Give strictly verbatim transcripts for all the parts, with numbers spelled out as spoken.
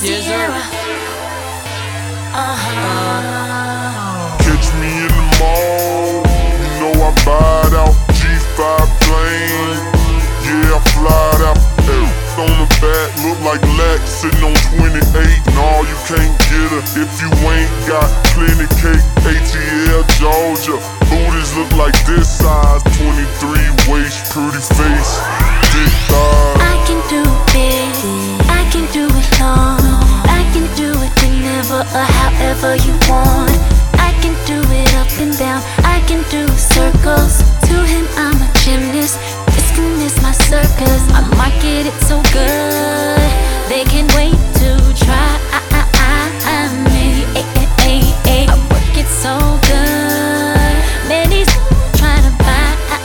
Yes, sir. Uh-huh. Catch me in the mall, you know I buy it out. G five plane, yeah, I fly it out. Hey, on the back, look like Lex sitting on twenty-eight. No, you can't get her if you ain't got plenty cake. A T L Georgia, booties look like this size. Twenty-three waist, pretty face, thick thighs. I can do it, I can do it long. I can do it whenever or however you want. I can do it up and down, I can do circles. To him I'm a gymnast, this can is my circus. I market it so good, they can't wait to try me. I work it so good, many's trying to buy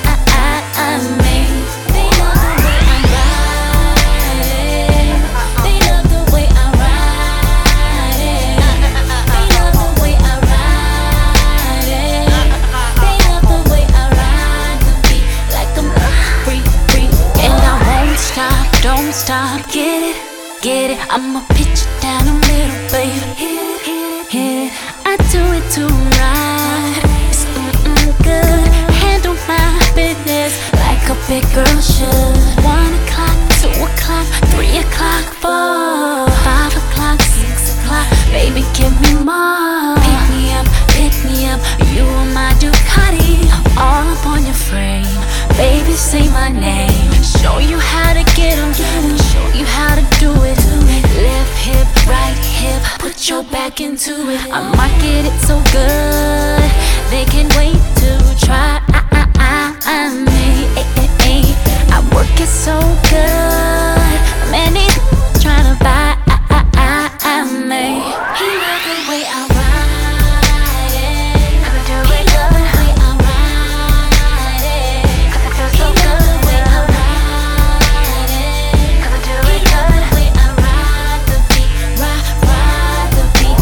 me. They love the way I ride it, they love the way I ride it, they love the way I ride it, they love the way I ride the beat like I'm free, free. And I won't stop, don't stop, get it, get it. I'ma pitch it down the middle, baby. Hit it, hit it, hit it. I do it to right. It's mm-mm good. Handle my business like a big girl should. One o'clock, two o'clock, three o'clock, four, five o'clock, six o'clock. Baby, give me more. Pick me up, pick me up. You are my Ducati, all up on your frame. Baby, say my name. Show you how to get 'em, show you how to do it. Left hip, right hip, put your back into it. I market it so good, they can't wait to try me. I work it so good, many tryna buy me. He love the way I ride it, he love the way I ride it, he love the way I ride it, he love the way I ride the beat, ride, ride the beat.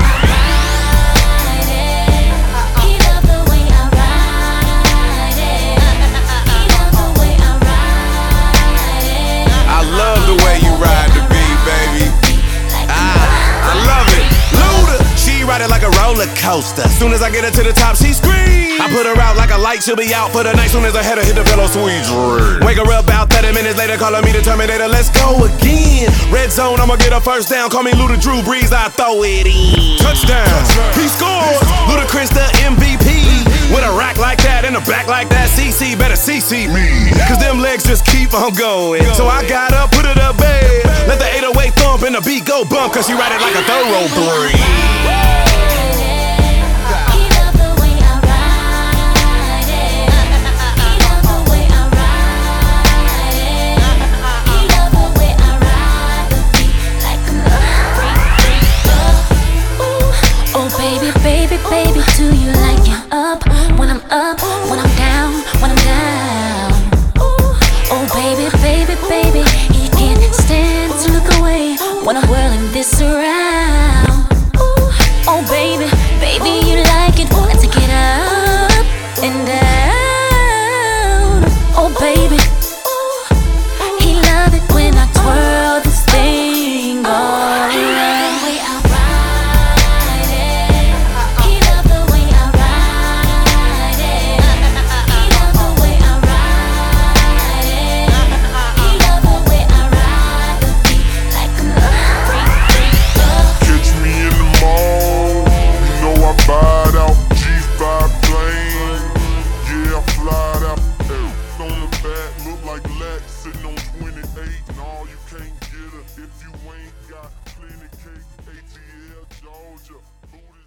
I ride it, he love the way I ride it, he love the way I ride it. I love the way you ride the beat, baby. I love it. Luda, she ride it like a roller coaster. Soon as I get her to the top, she screams. I put her out like a light, she'll be out for the night. Soon as I head her hit the pillow, sweet dream. Wake her up about thirty minutes later, calling me the Terminator. Let's go again. Red zone, I'ma get her first down. Call me Luda Drew Brees, I throw it in. Touchdown, he scores. Ludacris the M V P. With a rack like that and a back like that, C C better C C me. Cause them legs just keep on going. So I got up, put it up bed. Let the eight oh eight thump and the beat go bump. Cause she ride it like a thoroughbred. He love the way I ride it, he love the way I ride it, he love the way I ride the beat like I'm free, free. Ooh, oh baby, baby, baby, do you like it up? When I'm up, when I'm down, when I'm down. Ooh, oh baby, baby, baby, he can't stand to look away when I'm whirling this around. Ooh, oh baby, baby, you like it when I take it up and down. Oh baby, ooh, he love it when I twirl this thing all around. The way I ride it, he love the way I ride it, he love the way I ride it, he love the way I ride the beat like I'm free, free. Catch me in the mall, you know I buy it out. G five plane, yeah, I fly it out. Hey, on the back, look like Lex sitting on twenty-eight. No, you can't get her if you ain't got plenty cake. A T L Georgia, booty